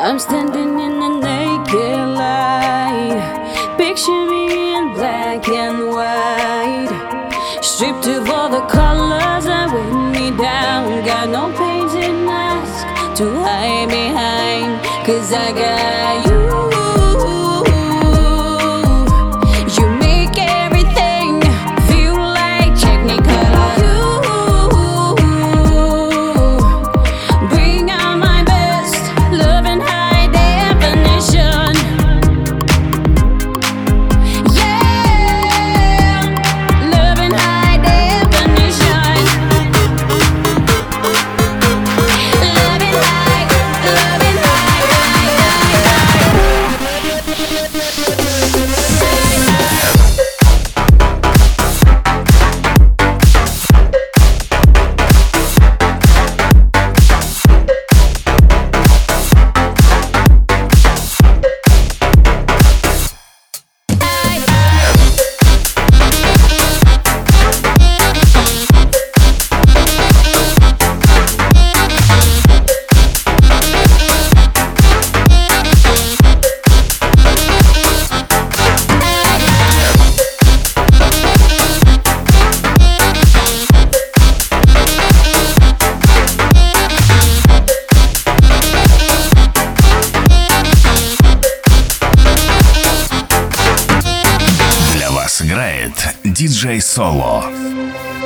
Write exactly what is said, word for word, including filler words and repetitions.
I'm standing in the naked light. Picture me in black and white, stripped of all the colors that weigh me down. Got no painted mask to hide behind, 'cause I got you. You make everything feel like Technicolor. You bring out my best love in high definition. Yeah, love in high definition. Love in high, love in high, high, Играет диджей Соло.